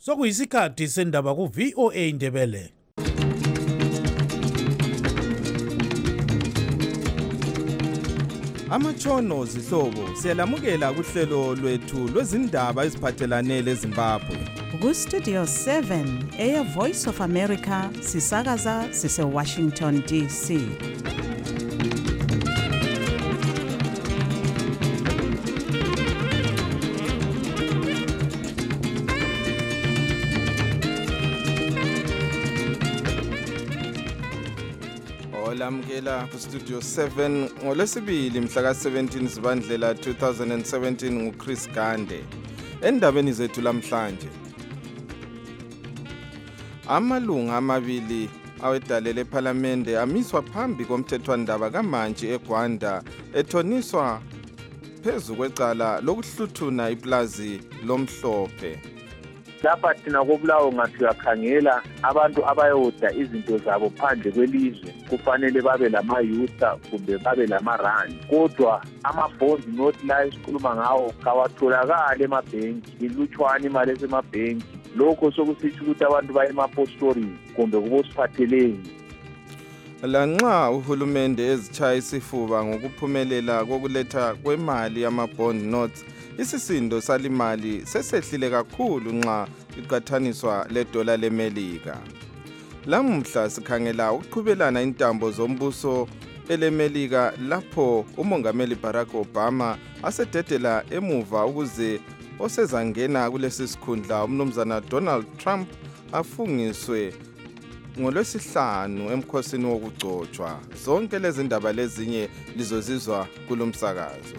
Sokuyisikhathi sendaba ku VOA Indebele. Amatshono zihlobo siyalamukela kuhlelo lwethu lwezindaba eziphathelane leZimbabwe. Ku Studio 7 Air Voice of America sisakaza sise Washington DC. Olamukela ku Studio 7 ngolwesibili mhla ka-17 Zibandlela 2017 nguChris Gande. Endabeni zethu lamhlanje, amalunga amabili awedalele ePhalamende amiswa phambi komthethwandaba kaMantshi eGwanda ethoniswa phezu kwecala lokuhluthuna iplazi lomhlophe. Lapha thina koBulawayo ngathi uyakhangela abantu abayoda izinto zabo phandle kwelizwe kufanele babe lama-yusa kumbe babe lama-rand, kodwa ama-bond note la esikhuluma ngawo kawatholakali emabhenki, ilutshwane imali esemabhenki. Lokho sokusitsho ukuthi abantu baye emapostoreni kumbe kubosiphatheleni. Lanxa uhulumende ezitshaya isifuba ngokuphumelela kokuletha kwemali yama-bond notes, isisindo salimali sesehlile kakhulu nxa iqathaniswa ledola leMelika. Lamuhla sikhangela ukuqhubelana intambo zombuso eleMelika lapho umongameli Barack Obama asededela emuva ukuze osezangena kulesi sikhundla umnumzana Donald Trump afungiswe ngoLwesihlanu emkhosini wokugcotshwa. Zonke lezi ndaba lezinye lizozizwa kulomsakazo.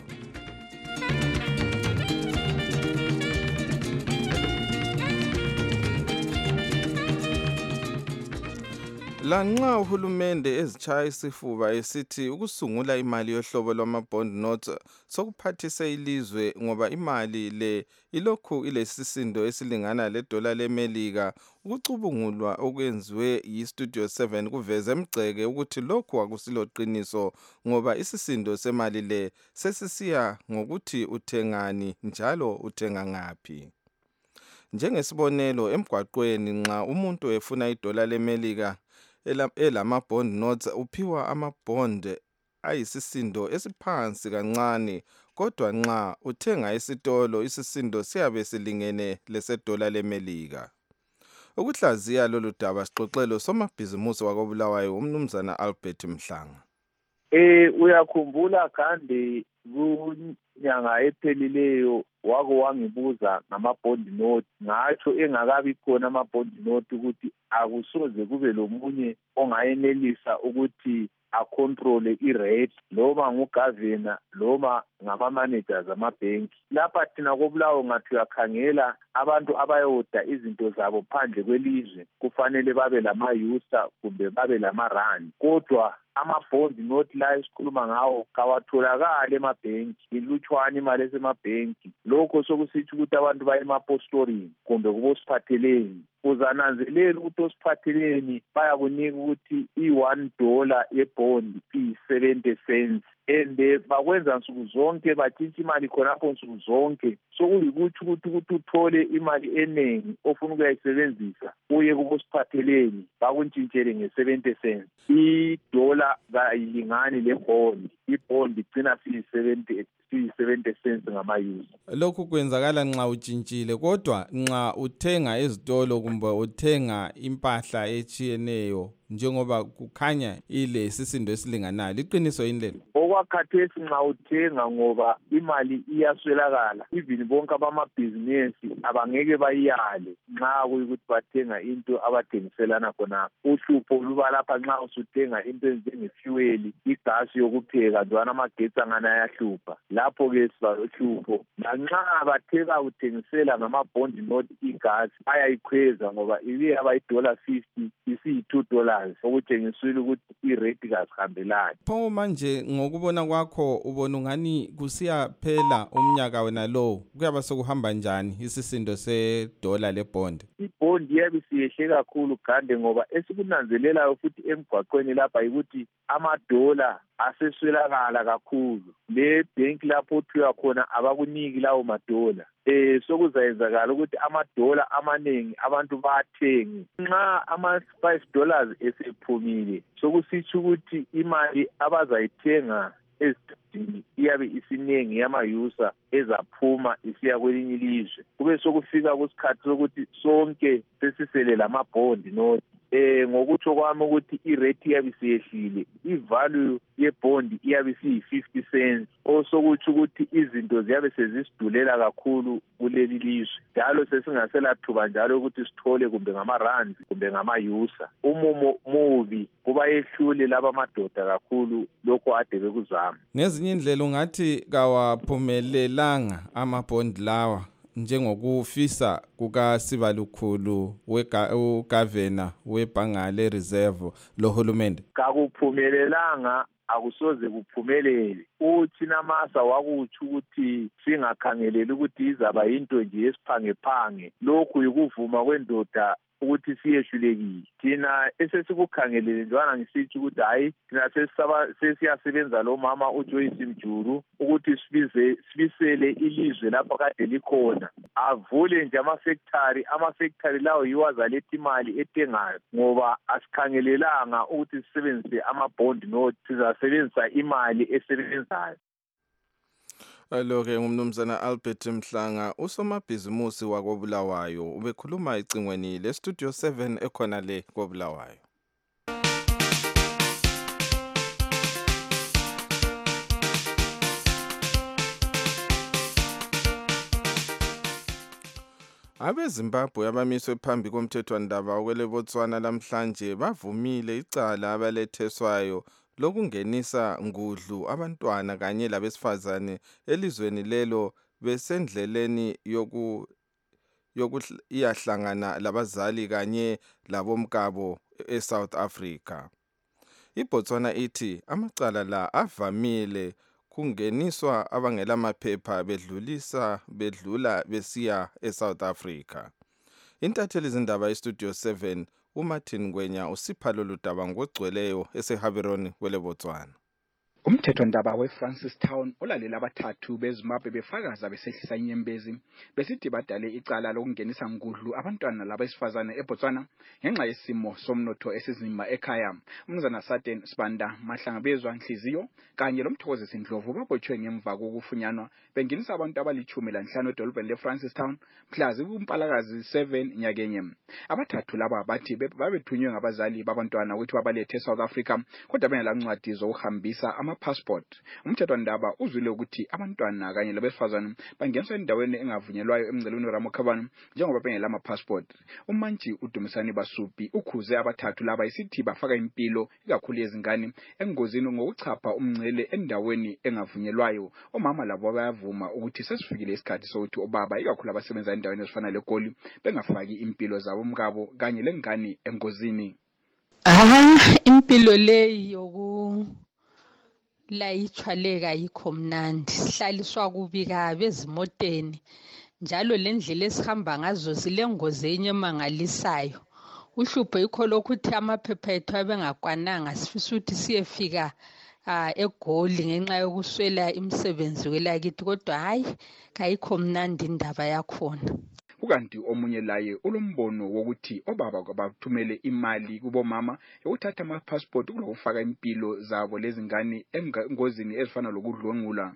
Lanxa uhulumende ezitshaya isifuba esithi ukusungula imali yohlobo lwama-bond notes sokuphathise ilizwe ngoba imali le ilokhu ilesisindo esilingana ledola leMelika, ukucubungulwa okwenziwe yiStudio 7 kuveze emgceke ukuthi lokhu akusiloqiniso ngoba isisindo semali le sesisiya ngokuthi uthengani njalo uthenga ngaphi. Njengesibonelo, emgwaqweni nxa umuntu efuna idola leMelika elama-bond notes uphiwa ama-bond ayisisindo esiphansi kancane, kodwa nxa uthenga esitolo isisindo siyabe silingene lesedola leMelika. Ukuhlaziya lolu daba sixoxelo somabhizimusi wakoBulawayo umnumzana Albert Mhlanga. Uyakhumbula Gandhi kunyanga ephelileyo wako wangibuza ngama-bond note, ngatsho engakabi khona ama-bond note ukuthi akusoze kube lomunye ongayenelisa ukuthi acontrole i-rate noma ngugavana noma ngama-managers amabhenki. Lapha thina koBulawayo ngathi uyakhangela abantu abayoda izinto zabo phandle kwelizwe kufanele babe lama-yusa kumbe babe lama-rand, kodwa ama-bond note la esikhuluma ngawo kawatholakali emabhenki, ilutshwane imali esemabhenki. Lokho sokusitsho ukuthi abantu baye emapostoreni kumbe kubosiphatheleni. Uzananzelela ukuthi osiphatheleni bayakunika ukuthi i-$1 yebond iyi-70 cents, and bakwenza nsuku zonke, batshintsha imali khonapho nsuku zonke. Sokuyikuthi ukuthi uthole imali eningi ofuna ukuyayisebenzisa uye kubosiphatheleni bakuntshintshele nge-70 cents. Idola kayilingani lebond, ibond igcina siyi-70 cents ngama-yusa. Lokhu kwenzakala nxa utshintshile, kodwa nxa uthenga ezitolo kumbe uthenga impahla etshiyeneyo njengoba kukhanya ile sisindo esilinganayo, liqiniso yini lelo? Okwakhathesi nxa uthenga ngoba imali iyaswelakala, even bonke abamabhizinesi abangeke bayiyale nxa kuyikuthi bathenga into abathengiselana khonapho. Uhlupho luba lapha nxa usuthenga into ezinjengefuel, igasi yokupheka, njalo amagetsi angana ayahlupha. Lapho-ke sibalohlupho. Lanxa bathe bakuthengisela ngama-bond note igasi ayayikhweza ngoba ibe yaba $50 isiyi-$2, okutshengisile ukuthi irate kasihambelani. Pho manje ngokubona kwakho ubona ungani kusiyaphela umnyaka wena lo, kuyaba sokuhamba njani isisindo sedola lebond? Ibond iyabe siyehle kakhulu Gande, ngoba esikunanzelelayo futhi emgwaqweni lapha yikuthi amadola aseswelakala kakhulu. Le bank lapho othiwa khona abakuniki lawo madola. sokuzayenzakala ukuthi amadola amaningi abantu bathengi. Nxa ama-$5 esephumile sokusitsho ukuthi imali abazayithenga ezitini iyabe isinengi yamayusa ezaphuma isiya kwelinye ilizwe. Kube sokufika kusikhathi sokuthi sonke sesisele lamabhondi note. Ngokutsho kwami ukuthi irate iyabe isiyehlile, ivalue yebhondi iyabe isiyi-50 cents, osokutsho ukuthi izinto ziyabe sezisidulela kakhulu kuleli lizwe, njalo sesingasela thuba njalo ukuthi sithole kumbe ngama-rands kumbe ngamayusa. Umumo mubi kuba yehlule laba madoda kakhulu lokho ade bekuzama. Ngezinye indlela ungathi kawaphumelelanga amabhondi lawa njengokufisa kukaSibalukhulu uGavana weBhange Reserve lohulumende. Kakuphumelelanga, akusoze kuphumelele. Uthi namasa wakutsho ukuthi singakhangeleli ukuthi izaba into nje yesiphangephange. Lokhu yikuvuma kwendoda ukuthi siyehlulekile. Thina esesikukhangelele njwana ngisithi ukuthi hayi thina sesiyasebenza lo mama uJoyce Mjuru ukuthi sibisele ilizwe lapho kade likhona, avule nje amafactory lawo yiwo azaletha imali etengayo, ngoba asikhangelelanga ukuthi sisebenzise amabhondi note, sizasebenzisa imali esebenzayo. Lo-ke ngumnumzana Albert Mhlanga, usomabhizimusi wakoBulawayo, ubekhuluma ecingweni leStudio 7 ekhona le koBulawayo. AbeZimbabwe abamiswe phambi komthethwandaba okwele Botswana lamhlanje bavumile icala abaletheswayo lokungenisa ngudlu abantwana kanye labesifazane elizweni lelo besendleleni iyahlangana labazali kanye labomkabo eSouth Africa. IBotswana ithi amacala la avamile kungeniswa abangelamaphepha bedlula besiya eSouth Africa. Intatheli zindaba eStudio 7 uMartin Ngwenya usipha lolu daba ngogcweleyo eseHaberoni kwele Botswana. Umthethwandaba weFrancistown olalela abathathu beZimbabwe befakaza besehlisa inyembezi besithi badale icala lokungenisa ngudlu abantwana labesifazane eBotswana ngenxa yesimo somnotho esizima ekhaya. Umnumzana Saten Sibanda Mahlangabezwa Nhliziyo kanye loMthokozisi Ndlovu babotshwe ngemva kokufunyanwa bengenisa abantu abali-15 edolobheni leFrancistown mhla kuMpalakazi 7 nyakenye. Abathathu laba bathi babethunywe ngabazali babantwana ukuthi babalethe eSouth Africa kodwa bengelancwadi zokuhambisa passport. Umthethwandaba uzwile ukuthi abantwana kanye labesifazane bangeniswa endaweni engavunyelwayo emngcelweni Ramokhabani njengoba bengela passport. Umantshi uDumisani Basupi ukhuze abathathu laba isithi bafaka impilo ikakhulu yezingane engozini ngokuchapha umngcele endaweni engavunyelwayo. Omama labo bayavuma ukuthi sesifikile isikhathi sokuthi obaba ikakhulu abasebenza endaweni ezifana leGoli bengafaki impilo zabo mkabo kanye lengane engozini. Impilo leyo layithwaleka yikho mnandi, sihlaliswa kubi kabi ezimoteni, njalo lendlela esihamba ngazo zilengozi enye emangalisayo. Uhlupho yikho lokuthi amaphepha ethu abengakwananga sifisa ukuthi siyefika eGoli ngenxa yokuswela imisebenzi kwelakithi, kodwa hayi kayikho mnandi indaba yakhona. Kukanti omunye laye ulombono wokuthi obaba bathumele imali kubomama yokuthatha ama-passport kulokufaka impilo zabo lezingane engozini ezifana lokudlwengula.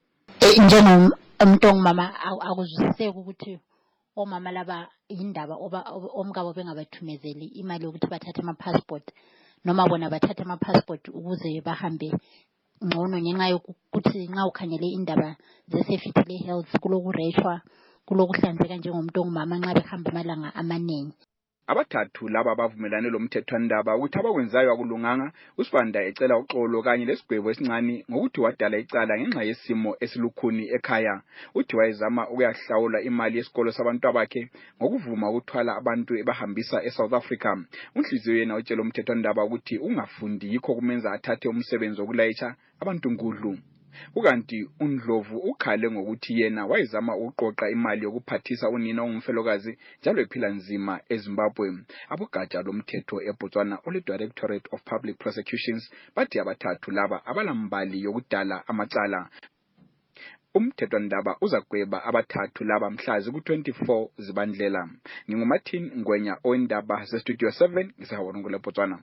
Njengomuntu ongumama akuzwisiseki ukuthi omama laba indaba omkabo bengabathumezeli imali yokuthi bathathe ama-passport noma bona bathathe ama-passport ukuze bahambe ngcono ngenxa yokuthi nxa ukhangele indaba ze-safety le-health kulokureshwa kulokuhlanzeka njengomuntu ongumama nxa behamba amalanga amaningi. Abathathu laba bavumelane lomthethwandaba ukuthi abakwenzayo akulunganga. uSibanda ecela uxolo kanye lesigwebo esincane ngokuthi wadala icala ngenxa yesimo esilukhuni ekhaya. Uthi wayezama ukuyahlawula imali yesikolo sabantu bakhe ngokuvuma ukuthwala abantu ebahambisa eSouth Africa. Unhliziyo yena utshela umthethwandaba ukuthi ungafundi yikho kumenza athathe umsebenzi wokulayitsha abantu ngudlu. Kukanti uNdlovu ukhale ngokuthi yena wayezama ukuqoqa imali yokuphathisa unina ongumfelokazi njalo ephila nzima eZimbabwe. Abogatsha lomthetho eBotswana ole-Directorate of Public Prosecutions bathi abathathu laba abalambali yokudala amacala. umthethwandaba uzagweba abathathu laba mhlazi ku-24 Zibandlela. NginguMartin Ngwenya oindaba ze-Studio 7 ngisahawonongole Botswana.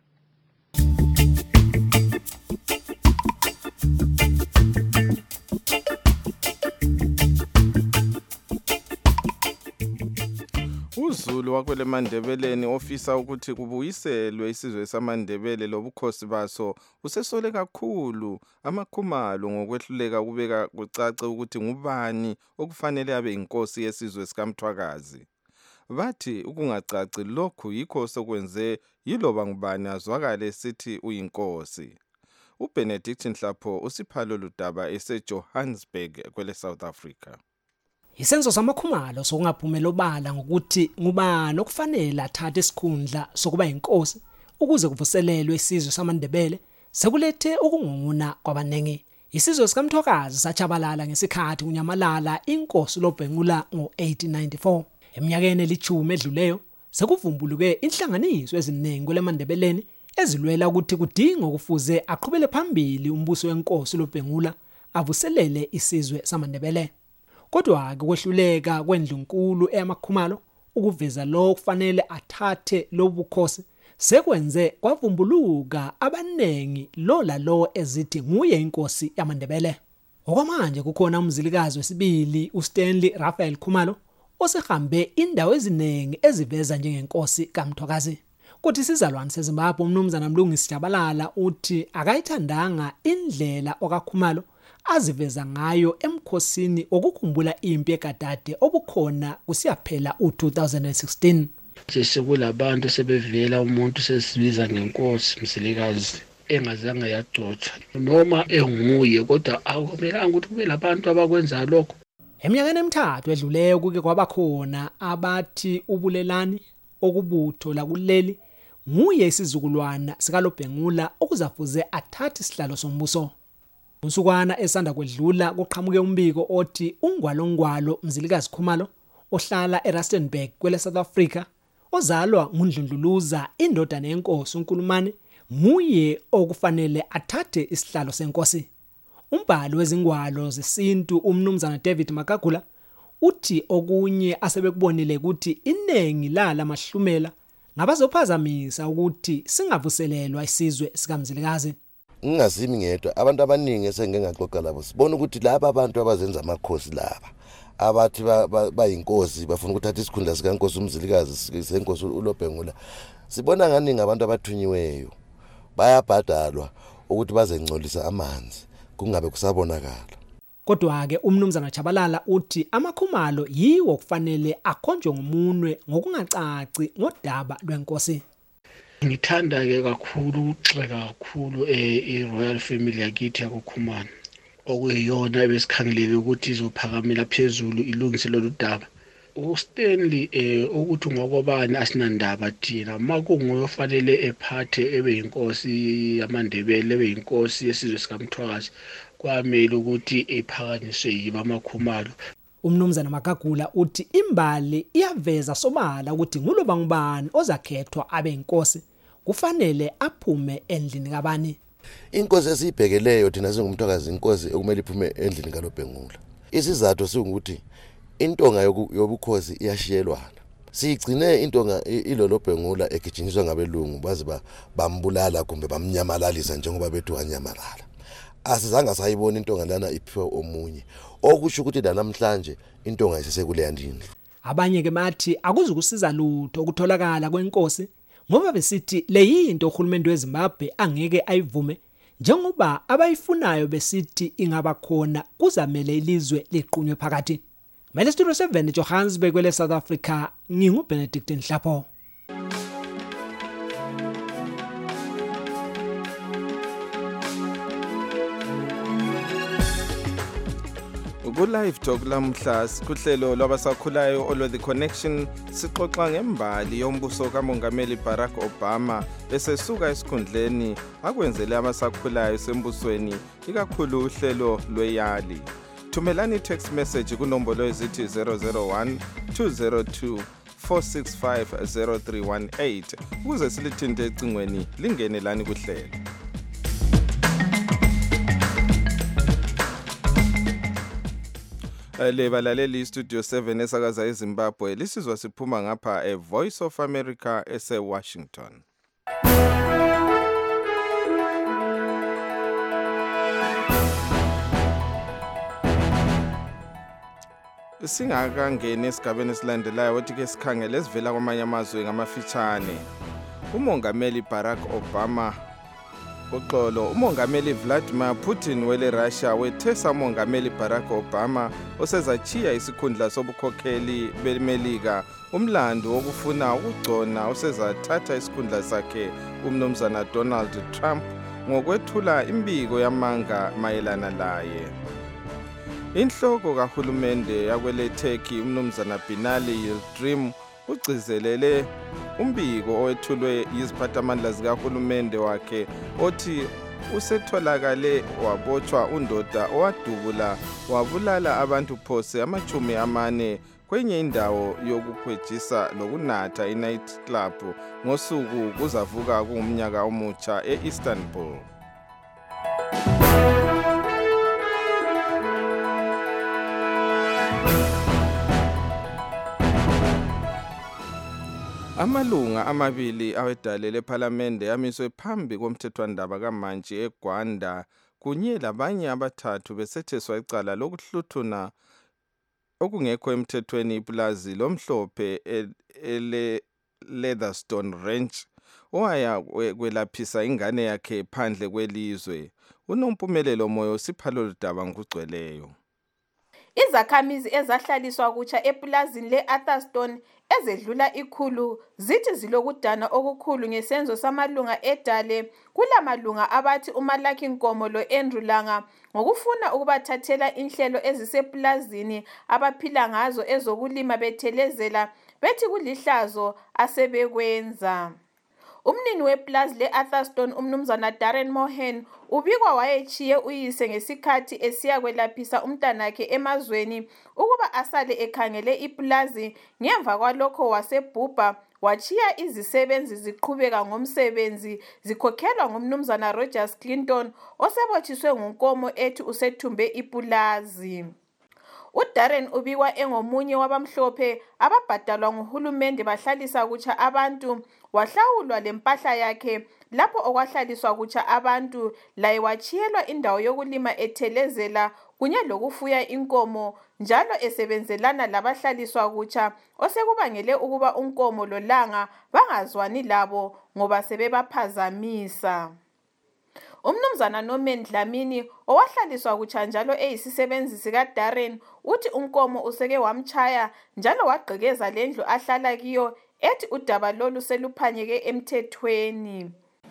uZulu wakwele Mandebeleni ofisa ukuthi kubuyiselwe isizwe samaNdebele lobukhosi baso usesole kakhulu amakhumalo ngokwehluleka kubeka kucace ukuthi ngubani okufanele abe inkosi yesizwe sikaMthwakazi. Bathi ukungacaci lokhu yikho sokwenze yiloba ngubani azwakale sithi uyinkosi. uBenedict Nhlapho usiphalo ludaba eseJohannesburg kwele South Africa. Isenzo samakhumalo sokungaphumela obala ngokuthi ngubani okufanele athathe isikhundla sokuba inkosi ukuze kuvuselelwe isizwe samaNdebele sekulethe ukungunguna kwabanengi. Isizwe sikaMthwakazi sachabalala ngesikhathi kunyamalala inkosi loBhengula ngo-1894. Eminyakeni elithumi edluleyo sekuvumbuluke inhlanganiso eziningi kweleMandebeleni ezilwela ukuthi kudinga ukufuze aqhubele phambili umbuso wenkosi loBhengula avuselele isizwe samaNdebele. Kodwa kwehluleka kwendlunkulu eyamakhumalo ukuveza lo kufanele athathe lobukhosi sekwenze kwavumbuluka abanengi lo ezithi nguye inkosi yamaNdebele. Okwamanje kukhona umzilikazi wesibili uStanley Raphael Khumalo osehambe indawo eziningi eziveza njengenkosi kaMthwakazi. Kuthi sizalwane seZimbabwe umnumzana Mlungisi Jabalala uthi akayithandanga indlela okaKhumalo aziveza ngayo emkhosini okukhumbula impi egadade obukhona kusiyaphela u2016. Sekulabantu sebevela umuntu sesibiza ngenkosi mzilikazi engazange yagcotshwa noma enguye kodwa akumelanga ukuthi kube labantu abakwenza lokho. Eminyakeni emithathu edluleyo kuke kwabakhona abathi ubulelani okubutho la kuleli nguye isizukulwana sikaLobhengula okuzafuze athathe isihlalo sombuso. Unsukwana esanda kwedlula kuqhamuke umbiko othi ungwalongwalo mzilikazi Khumalo ohlala eRustenburg kwele South Africa ozalwa nguNdlundluluza indodana yenkosi uNkulumane nguye okufanele athathe isihlalo senkosi. Umbhali wezingwalo zesintu umnumzana David Makagula uthi okunye asebekubonile ukuthi inengi lala mahlumela ngabazophazamisa ukuthi singavuselelwa isizwe sikaMzilikazi. Ngingazimi ngedwa abantu abaningi esengengaxoxa labo sibona ukuthi laba abantu abazenza amakhosi laba abathi bayinkosi bafuna ukuthatha isikhundla sikaNkosi uMzilikazi senkosi uLobhengula sibona nganingi abantu abathunyiweyo bayabhadalwa ukuthi bazengcolisa amanzi kungabe kusabonakala. Kodwa ke umnumzana Jabalala uthi amakhumalo yiwo kufanele akhonjwe ngomunwe ngokungacaci ngodaba lwenkosi. Ngithanda ke kakhulu ukugxeka kakhulu iRoyal Family yakithi yakoKhumalo okuyiyona ebesikhangeleke ukuthi izophakamela phezulu ilungise lolu daba. uStanley ukuthi ngokobani asinandaba thina makunguye ofanele ephathe ebe inkosi yamaNdebele ebe inkosi yesizwe sikaMthwakazi kwamele ukuthi ephakanyiswe yiba amakhumalo. Umnumzana Makagula uthi imbali iyaveza sobala ukuthi nguloba ngubani ozakhethwa abe inkosi kufanele aphume endlini kabani. Inkosi esibhekeleyo thina singumthwakazi inkosi ekumele iphume endlini kaLobhengula. Isizathu singukuthi intonga yobukhosi iyashiyelwana. Sigcine intonga iloLobhengula egijinyiswa ngabelungu baze bambulala kumbe bamnyamalaliza njengoba bethu wanyamalala. Asizange sayibona intonga lana iphiwe omunye. Okusho ukuthi namhlanje intonga isesekuleya ndini. Abanye ke bathi akuzukusiza lutho ukutholakala kwenkosi ngoba besithi leyinto uhulumende weZimbabwe angeke ayivume njengoba abayifunayo besithi ingaba khona kuzamele ilizwe liqunywe phakathi. Mele Studio 7 Johannesburg kwele South Africa nginguBenedict Nhlapho. Ku-Live Talk lamhla kuhlelo lwabasakhulayo olwe The Connection sixoxa ngembali yombuso kaMongameli Barack Obama besesuka esikhundleni akwenzele abasakhulayo sembusweni ikakhulu uhlelo lweYali. Thumelani text message kunombolo ezithi 001 202 465 0318 ukuze silithinte ecingweni lingene lani kuhlelo. Lebalaleli Studio 7 esakaza eZimbabwe lisizwa siphuma ngapha Voice of America ese-Washington. Singakangeni esigabeni esilandelayo othi ke sikhangele esivela kwamanye amazwe ngamafitshane. Umongameli Barack Obama uxolo umongameli Vladimir Putin wele Russia wethesa umongameli Barack Obama osezachiya isikhundla sobukhokheli bemelika umlando wokufuna ukugcona osezathatha isikhundla sakhe umnumzana Donald Trump ngokwethula imbiko yamanga mayelana laye. Inhloko kahulumende yakwele Turkey umnumzana Binali Yildirim ugcizelele umbiko owethulwe yiziphathamandla zikahulumende wakhe othi usetholakale wabotshwa undoda owadubula wabulala abantu phose 40 kwenye indawo yokukhwejisa lokunatha i-night club ngosuku kuzavuka kungumnyaka omutsha e-Istanbul. Amalunga amabili awedale lePhalamende yamiswe phambi komthethwandaba kaMantshi eGwanda kunye labanye abathathu besetheswa icala lokuhluthuna okungekho emthethweni ipulazi lomhlophe Leatherstone Ranch owaya kwelaphisa ingane yakhe phandle kwelizwe. Unompumelelo moyo siphalo daba ngugcweleyo. Izakhamizi ezahlaliswa kutsha epulazini le-Atherstone ezedlula ikhulu zithi zilokudana okukhulu ngesenzo samalunga edale kulamalunga abathi uMalaki Nkomo lo-Andrew Langa ngokufuna ukubathathela inhlelo ezisepulazini abaphila ngazo ezokulima bethelezela bethi kulihlazo asebekwenza. Umnini wepulazi le-Atherstone umnumzana Darren Mohan ubikwa wayechiye uyise ngesikhathi esiya kwelaphisa umntanakhe emazweni ukuba asale ekhangele ipulazi ngemva kwalokho wasebhubha wachiya izisebenzi ziqhubeka ngomsebenzi zikhokhelwa ngumnumzana Rogers Clinton osebotshiswe nguNkomo ethi usethumbe ipulazi. uDarren ubikwa engomunye wabamhlophe ababhadalwa nguhulumende bahlalisa kutsha abantu wahlawulwa lempahla yakhe lapho okwahlaliswa kutsha abantu laye wachiyelwa indawo yokulima ethelezela kunye lokufuya inkomo njalo esebenzelana labahlaliswa kutsha osekubangele ukuba uNkomo loLanga bangazwani labo ngoba sebebaphazamisa. Umnumzana Norman Dlamini owahlaliswa kutsha njalo eyisisebenzi sikaDarren uthi uNkomo useke wamchaya njalo wagqekeza lendlu ahlala kiyo ethi udaba lolu seluphanyeke emthethweni.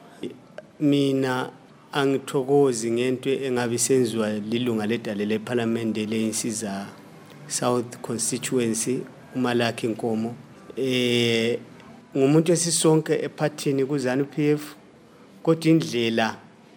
Mina angithokozi ngento engabe senziwa lilunga ledale lePhalamende leinsiza South Constituency uMalaki Nkomo ngumuntu esisonke ephathini kuZANU PF kodwa indlela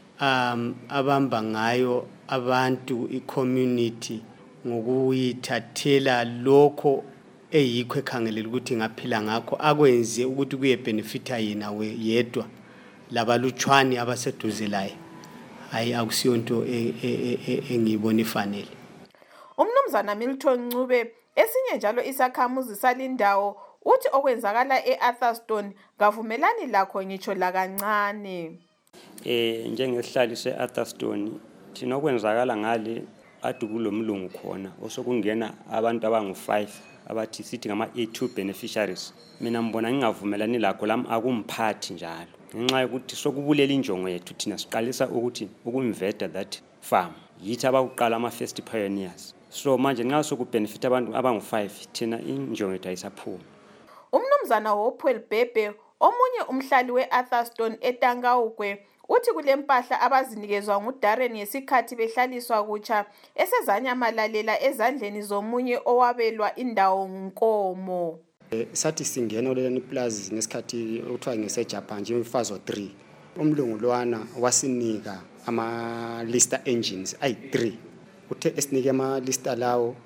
abamba ngayo abantu i-community ngokuyithathela lokho eyikho ekhangelela ukuthi ngaphila ngakho akwenze ukuthi kuye benefita yena yedwa labalutshwani abaseduze laye hayi akusiyonto engiyibona ifanele. Umnumzana Milton Ncube esinye njalo isakhamuzi salindawo uthi okwenzakala eAtherstone ngavumelani lakho ngitsho la kancane. Njengesihlali seAtherstone thina okwenzakala ngale adukulomlungu khona osokungena abantu abangu5 abathi sithi ngama A2 beneficiaries. Mina mbona ngingavumelani lakho lami akumphathi njalo ngenxa yokuthi sokubulela injongo yethu thina siqalisa ukuthi ukumveta that farm yithi abakuqala ama first pioneers. So manje nxa sokubenefit abantu abangu5 thina injongo yethu ayisaphuma. Umnumzana Hopewell Bhebhe omunye umhlali weAtherstone eTankawukwe uthi kulempahla abazinikezwa nguDarren ngesikhathi behlaliswa kutsha esezanyamalalela ezandleni zomunye owabelwa indawo nguNkomo. Sathi singena lelani plaza ngesikhathi okuthiwa ngeseJapan nje imfazo 3 umlungu lwana wasinika ama lister engines ay3 uthe esinike ama lister lawo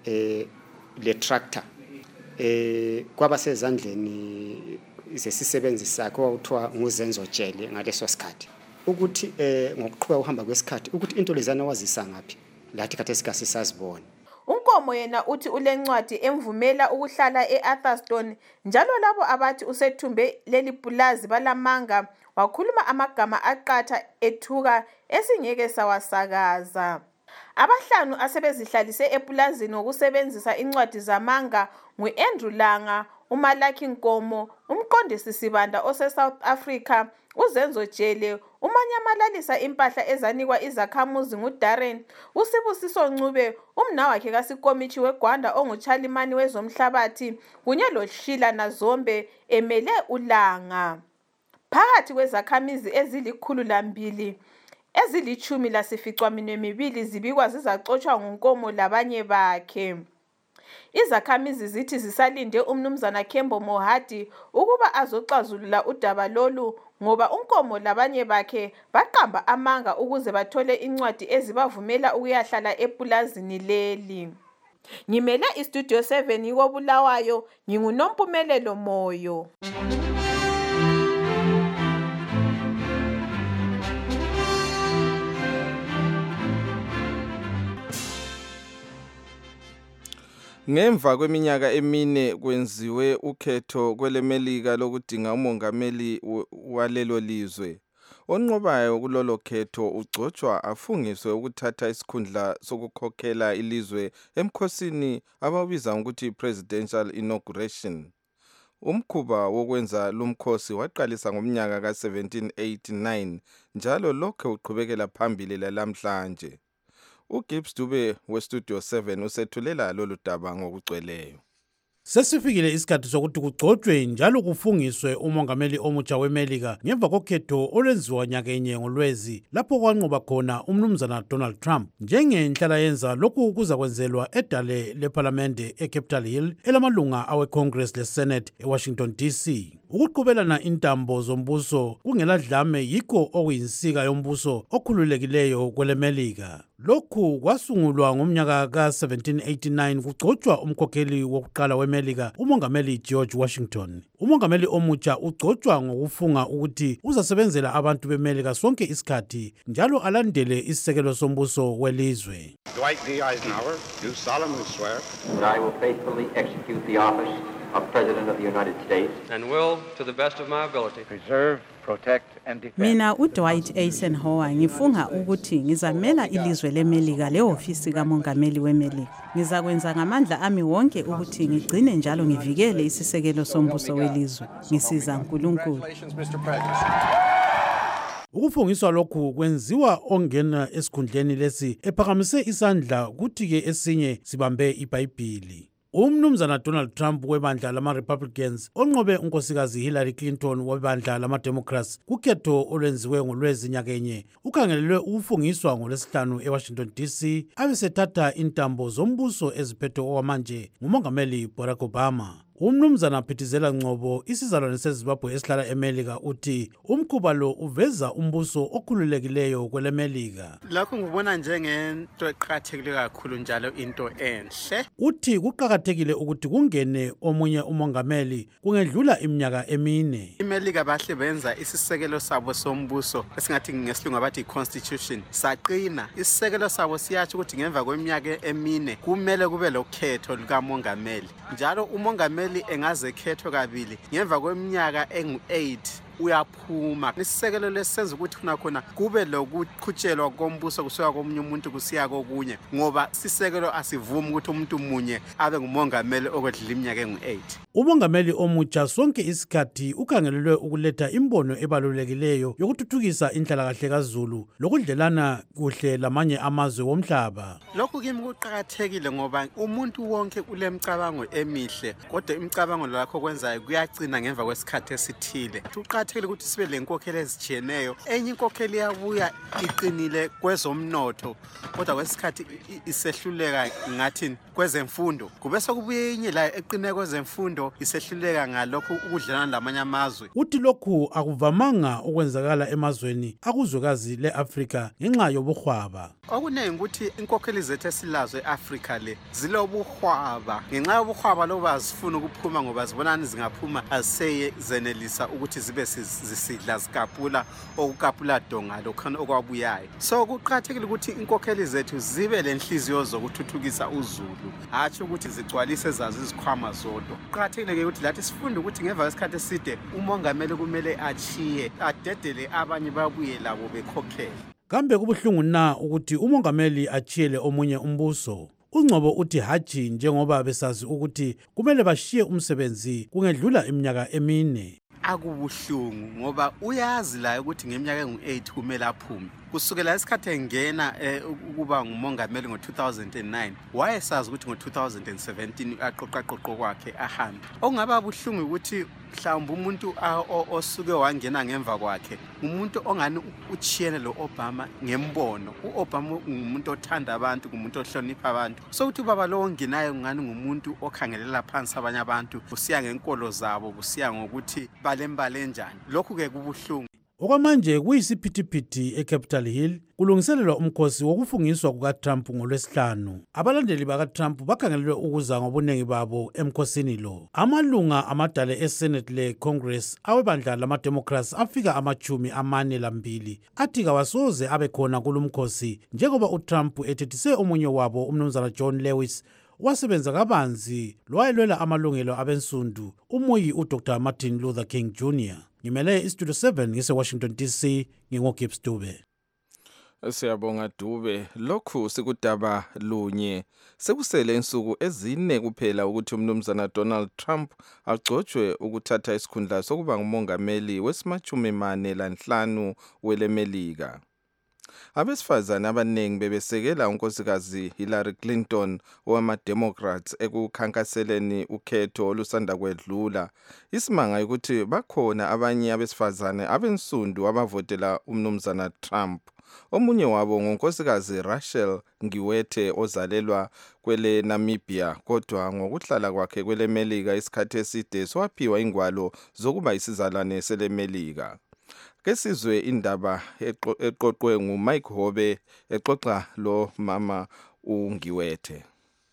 le tractor kwaba sezandleni izesisebenzi sakhe okuthiwa nguZenzo Jele ngaleso sikhathi ukuthi ngokuqhubeka uhamba kwesikhathi ukuthi into lezana wazisa ngapi lathi kade sikasisazibona. uNkomo Nkomo yena uthi ulencwadi emvumela ukuhlala eAtherstone njalo labo abathi usethumbe leli pulazi balamanga wakhuluma amagama aqatha ethuka esingeke sawasakaza. Abahlanu asebezihlalise epulazini ngokusebenzisa incwadi zamanga ngu-Andrew Langa, uMalaki Nkomo, umqondisi sibanda ose-South Africa, uZenzo Jele, umanyamalisa impahla ezanikwa izakhamuzi nguDarren, uSibusiso Ncube, umnawakhe kaSikomithi weGwanda onguChalimani wezomhlabathi, kunye loShila Nazombe emele uLanga. Phakathi kwezakhamizi ezili-102 ezili-12 zibikwa zizacotshwa nguNkomo labanye bakhe. Izakhamizi zithi zisalinde umnumzana Kembo Mohadi ukuba azoxazulula udaba lolu ngoba uNkomo labanye bakhe baqamba amanga ukuze bathole incwadi ezibavumela ukuyahlala epulazini leli. Ngimele iStudio 7 yikoBulawayo, nginguNompumelelo Moyo. Ngemva kweminyaka emine kwenziwe ukhetho kwelemelika lokudinga umongameli walelo lizwe. Onqobayo kulolo khetho ugcotshwa afungiswe ukuthatha isikhundla sokukhokhela ilizwe emkhosini abawiza ukuthi presidential inauguration. Umkhuba wokwenza lumkhosi waqalisa ngomnyaka ka1789 njalo lokho uqhubekela phambili lalamhlanje. uGibbs Dube weStudio 7 usethulela lolu daba ngokugcweleyo. Sesifikile isikhathi sokuthi kugcotshwe njalo kufungiswe umongameli omutsha weMelika ngemva kokhetho olwenziwa nyakenye ngoLwezi lapho kwanqoba khona umnumzana Donald Trump. Njengenhlala yenza lokhu kuzakwenzelwa edale leParlamente eCapitol Hill elamalunga aweCongress leSenate eWashington DC. Ukuqhubelana intambo zombuso kungeladlame yikho okuyinsika yombuso okhululekileyo kweleMelika. Lokhu kwasungulwa ngomnyaka ka1789 kugcotshwa umkhokheli wokuqala weMelika, umongameli George Washington. Umongameli omutsha ugcotshwa ngokufunga ukuthi uzasebenzela abantu beMelika sonke isikhathi njalo alandele isisekelo sombuso welizwe. Dwight D. Eisenhower, do solemnly swear that I will faithfully execute the office of President of the United States and will, to the best of my ability, preserve, protect and defend. Mina uDwight Eisenhower ngifunga ukuthi ngizamela ilizwe leMelika leofisi kamongameli weMelika. Ngizakwenza ngamandla ami wonke ukuthi ngigcine njalo ngivikele isisekelo sombuso welizwe. Ngisiza uNkulunkulu. Ukufungiswa lokhu kwenziwa ongena esikhundleni lesi ephakamise isandla kuthi ke esinye sibambe iBhayibhili. Umnumzana Donald Trump webandla lama-Republicans onqobe unkosikazi Hillary Clinton webandla lama-Democrats kukhetho olwenziwe ngoLwezi nyakenye ukhangelelwe ukufungiswa ngoLwesihlanu eWashington DC abesethatha intambo zombuso eziphethwe okwamanje ngumongameli Barack Obama. Umnumzana Phithizela Ngcobo isizalwane seZimbabwe esihlala eMelika uthi umkhuba lo uveza umbuso okhululekileyo kweleMelika. Lokho ngibona njengento eqhakathekile kakhulu njalo into enhle. Uthi kuqhakathekile ukuthi kungene omunye umongameli kungedlula iminyaka emine. iMelika bahle benza isisekelo sabo sombuso esingathi ngesilungu abathi constitution saqina. Isisekelo sabo siyatsho ukuthi ngemva kweminyaka emine kumele kube lokhetho lukamongameli. Njalo umongameli engaze khetho kabili ngemva kweminyaka engu8 uyaphuma. Isisekelo lesenza ukuthi khona kube lokuqhutshelwa kombuso kusuka komunye umuntu kusiya kokunye ngoba isisekelo asivumi ukuthi umuntu munye abe ngumongameli okwedlula iminyaka engu8. Umongameli omutsha sonke isikhathi ukhangelelwe ukuletha imbono ebalulekileyo yokuthuthukisa inhlalakahle kaZulu lokudlelana kuhle lamanye amazwe womhlaba. Lokhu kimi kuqhakathekile ngoba umuntu wonke ulemcabango emihle kodwa imicabango lakho kwenzayo kuyagcina ngemva kwesikhathi esithile. Kuqhakathekile ukuthi sibe lenkokheli ezijiyeneyo. Enye inkokheli yabuya iqinile kwezomnotho kodwa kwesikhathi isehluleka ngathi kwezemfundo. Kube sokubuye enye la eqine kwezemfundo isehluleka ngalokho ukudlelana lamanye amazwe. Uthi lokhu akuvamanga ukwenzakala emazweni akuzwekazi leAfrika ngenxa yobuhwaba. Okunengi ukuthi inkokheli zethu esilazo eAfrika le zilobuhwaba. Ngenxa yobuhwaba loba azifuna ukuphuma ngoba zibonani zingaphuma aziseye zenelisa ukuthi zibe ukuthi zisidla zikapula okukapula donga lokhona okwabuyayo. So kuqakathekile ukuthi inkokheli zethu zibe lenhliziyo zokuthuthukisa uzulu, hathi ukuthi zigcwalise zazi izikhwama zodwa. Kuqakathekile ukuthi lathi sifunde ukuthi ngemva kwesikhathi eside umongameli kumele achiye adedele abanye babuye labo bekhokhela. Kambe kubuhlungu na ukuthi umongameli achiyele omunye umbuso? UNgcobo uthi haji, njengoba besazi ukuthi kumele bashiye umsebenzi kungedlula iminyaka 4. Akubuhlungu ngoba uyazi la ukuthi ngeminyaka engu8 kumele aphume. Kusukela isikhathi engena ukuba ngumongameli ngo2009 wayesazi ukuthi ngo2017 aqoqaqoqo kwakhe ahambe. Okungaba buhlungu ukuthi mhlawumbe umuntu osuke wangena ngemva kwakhe umuntu ongani uchiyene lo Obama ngembono. uObama ngumuntu othanda abantu, ngumuntu ohlonipha abantu. So uthi baba lo ongenayo ngani ngumuntu okhangelela phansi abanye abantu, kusiya ngenkolo zabo, kusiya ngokuthi balembale njani. Lokhu ke kubuhlungu. Okwamanje kuyisiphithiphithi eCapitol Hill kulungiselelwa umkhosi wokufungiswa kukaTrump ngoLwesihlanu. Abalandeli bakaTrump bakhangelelwe ukuza ngobunengi babo emkhosini lo. Amalunga amadala eSenate leCongress awebandla lamaDemocrats afika 42 athi kawasoze abekhona kulumkhosi njengoba uTrump ethethise omunye wabo umnumzana John Lewis wasebenza kabanzi lwayelwela amalungelo abensundu umuyi uDr. Martin Luther King Jr. Ngimele iStudio 7 ngise-Washington DC, ngingoGibbs Dube. Siyabonga Dube. Lokhu sikudaba lunye. Sekusele insuku ezine kuphela ukuthi umnumzana Donald Trump agcotshwe ukuthatha isikhundla sokuba ngumongameli wesi-45 welemelika. Abesifazane abaningi bebesekela unkosikazi Hillary Clinton owama-Democrats ekukhankaseleni ukhetho olusanda kwedlula. Isimanga ukuthi bakhona abanye abesifazane abensundu abavotela umnumzana Trump. Omunye wabo ngunkosikazi Rachel Ngiwete ozalelwa kwele Namibia, kodwa ngokuhlala kwakhe kwele Melika isikhathi eside swaphiwa ingwalo zokuba isizalwane selemelika. Kesizwe indaba eqoqwe nguMike Hobe exoxa lo mama uNgiwete.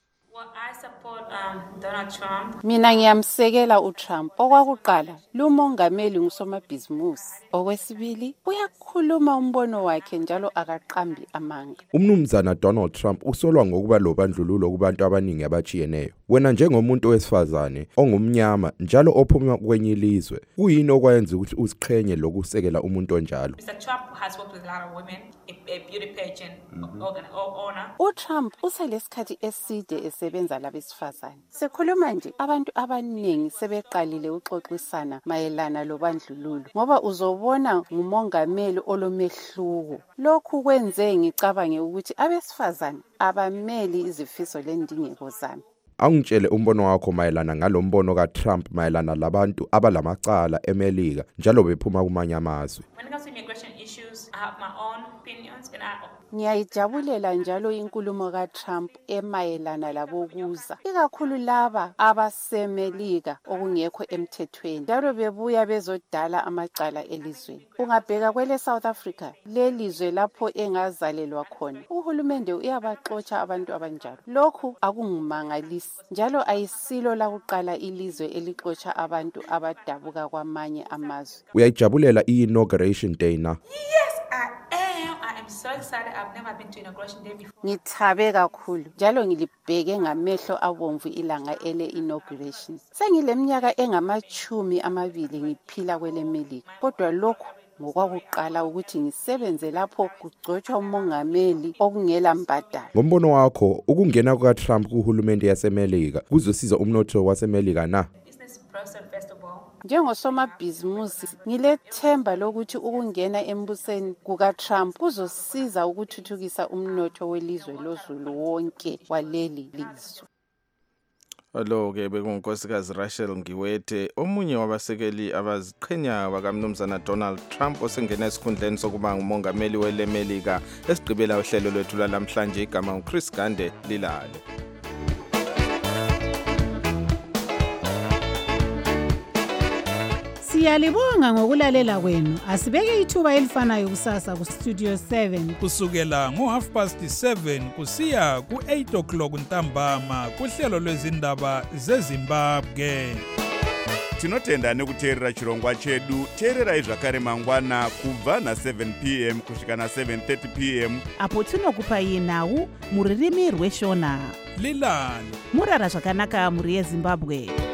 Mina ngiyamsekela uTrump. Okwakuqala, lumongameli ngusomabhizimusi. Okwesibili, uyakhuluma umbono wakhe njalo akaqambi amanga. Umnumzana Donald Trump usolwa ngokuba lobandlululo kubantu abaningi abachiyeneyo. Wena njengomuntu wesifazane ongumnyama njalo ophuma kwenye ilizwe, kuyini okwayenza ukuthi usiqhenye lokusekela umuntu onjalo? Mr. Trump has worked with a lot of women, a beauty pageant owner. uTrump uselesikhathi eside esebenza labesifazane. Sekhuluma nje abantu abaningi sebeqalile uxoxisana mayelana lobandlululo ngoba uzobona ngumongameli olomehluko. Lokhu kwenze ngicabange ukuthi abesifazane abameli izifiso lendingeko zami. Angitshele umbono wakho mayelana ngalombono kaTrump mayelana labantu abalamacala eMelika njalo bephuma kumanye amazwe. When it comes to immigration issues, I have my own opinions and Ngiyayijabulela njalo inkulumo kaTrump emayelana labokuza, ikakhulu laba abasemelika okungekho emthethweni njalo bebuya bezodala amacala elizweni. Ungabheka kwele South Africa, lelizwe lapho engazalelwa khona, uhulumende uyabaxotsha abantu abanjalo. Lokhu akungumangalisi njalo ayisilo la kuqala ilizwe elixotsha abantu abadabuka kwamanye amazwe. Uyayijabulela i-inauguration day na? Yes, I am. I am so excited. I've never been to inauguration day before. Ngithabe kakhulu njalo ngilibheke ngamehlo abomvu ilanga ele inauguration. Sengileminyaka engama-20 ngiphila kwele Melika. Kodwa lokhu ngokwakuqala ukuthi ngisebenze lapho kugcotshwa umongameli okungela mbadalo. Ngombono wakho ukungena kukaTrump kuhulumende yaseMelika kuzosiza umnotho waseMelika na? Njengosomabhizimusi ngilethemba lokuthi ukungena embusweni kukaTrump kuzosiza ukuthuthukisa umnotho welizwe lozulu wonke waleli lizwe. Lo-ke bekungunkosikazi Rachel Ngiwete, omunye wabasekeli abaziqhenyayo bakamnumzana Donald Trump osengena esikhundleni sokuba ngumongameli welemelika. Esigqibela uhlelo lwethu lwalamhlanje, igama nguChris Gande Lilale. Siyalibonga ngokulalela kwenu. Asibeke ithuba elifanayo kusasa ku Studio 7 kusukela ngo7:30 kusiya ku8 o'clock ntambama kuhlelo lwezindaba zeZimbabwe. tinotenda nekuteerera chirongwa chedu. Teererai zvakare mangwana kubva na7 p.m. kusvika na7:30 p.m. apo tinokupai nhau muririmi rweshona. Lilani murara zvakanaka muri yeZimbabwe.